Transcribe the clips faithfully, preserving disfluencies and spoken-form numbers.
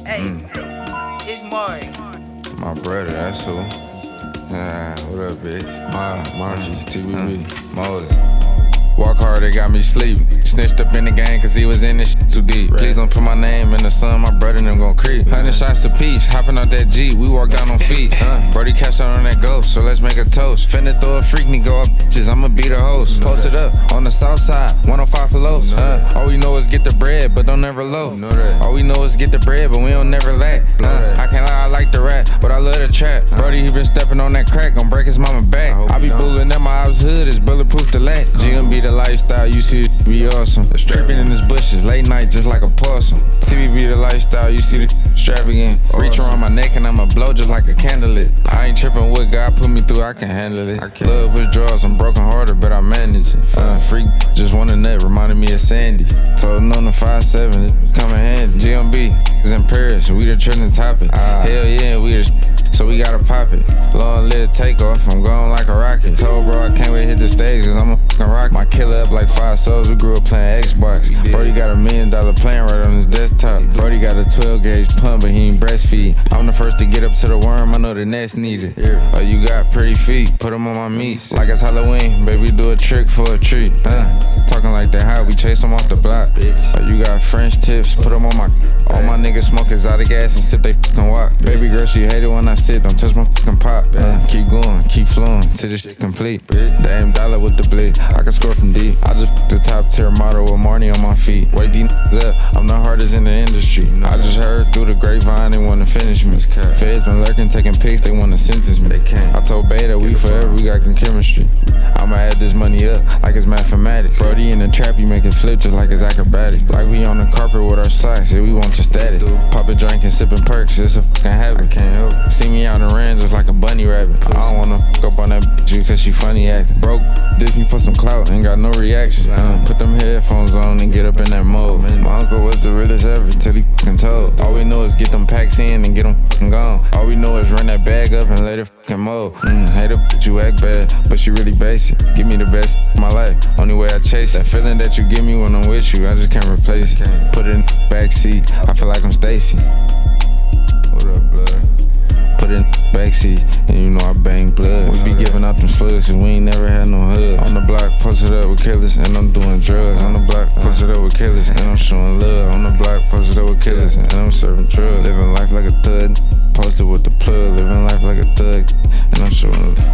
Hey, Mm. it's Mari. My brother, that's who. Ah, what up, bitch? Ma, Margie, T B B, Moses. Walk hard, they got me sleeping. Snitched up in the game cause he was in this shit too deep. Please don't put my name in the sun, my brother and them gon' creep. Hundred shots apiece, hopping out that G, we walk down on feet. Uh, Brody cashed out on that ghost, so let's make a toast. Finna throw a freak, me go up bitches, I'ma be the host. Post it up on the south side, one oh five for lows. Uh, all we know is get the bread, but don't never low. All we know is get the bread, but we don't never lack. Uh, I can't lie, I like the rap, but I love the trap. Brody, he been stepping on that crack, gon' break his mama back. I be bullin' at my ops hood, it's bulletproof to lack. G M B the lifestyle, you see it be awesome. Stripping in his bushes, late night just like a possum. T V B the lifestyle, you see the strap again. Reach around my neck and I'ma blow just like a candlelit. I ain't tripping what God put me through, I can handle it. Love withdrawals, I'm broken hearted, but I manage it. Uh, freak just want a nut, reminded me of Sandy. Told him on the five seven, it come in handy. G M B is in Paris, we the trending topic. Hell yeah, we the so we gotta pop it. Long live takeoff, I'm going like a rocket. Told bro I can't wait to hit the stage cause I'm a fucking rock. My killer up like five souls, we grew up playing Xbox. Brody got a million dollar plan right on his desktop. Brody got a twelve gauge pump but he ain't breastfeed. I'm the first to get up to the worm, I know the next needed. Oh, you got pretty feet, put them on my meats. Like it's Halloween, baby do a trick for a treat. Uh, talking like that how we chase them off the block. Oh, you got French tips, put them on my. All my niggas smoke exotic gas and sip they fucking walk. Baby girl, she hate it when I sit, don't touch my fucking pop. Uh, keep going, keep flowing, till this shit complete. Damn dollar with the blitz, I can score from deep. I just f*** the top tier model with Marnie on my feet. Wake these up, I'm the hardest in the industry. I just heard through the grapevine they wanna finish me. Feds been lurking, taking pics, they wanna sentence me. They can't. I told Beta we forever, we got good chemistry. I'ma add this money up like it's mathematics. Brody in the trap, you make it flip just like it's acrobatic. Like we on the carpet with our socks, yeah, we want your status. Pop a drink and sipping perks, it's a fucking habit. I can't help it. See me out in the rain just like a bunny rabbit. I don't wanna fuck up on that bitch cause she funny acting. Broke, ditch me for some clout, ain't got no reaction. Uh, put them headphones on and get up in that mode. My uncle was the realest ever till he fucking told. All we know is get them packs in and get them fucking gone. All we know is run that bag up and let it fucking mold. Mm, hate a bitch, you act bad, but she really basic. Give me the best of my life, only way I chase it. That feeling that you give me when I'm with you, I just can't replace it. Put it in the backseat, I feel like I'm Stacy. What up, blood? Put it in the backseat, and you know I bang blood. We be giving out them slugs, and we ain't never had no hugs. On the block, posted up with killers, and I'm doing drugs. On the block, posted up with killers, and I'm showing love. On the block, posted up with killers, and I'm serving drugs. Living life like a thug, posted with the plug. Living life like a thug, and I'm showing love.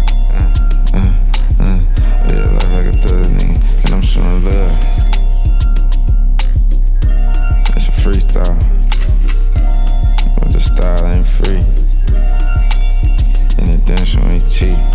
Uh, uh, uh, live life like a thug, nigga, and I'm showing love. It's a freestyle, but the style ain't free. And the dance ain't cheap.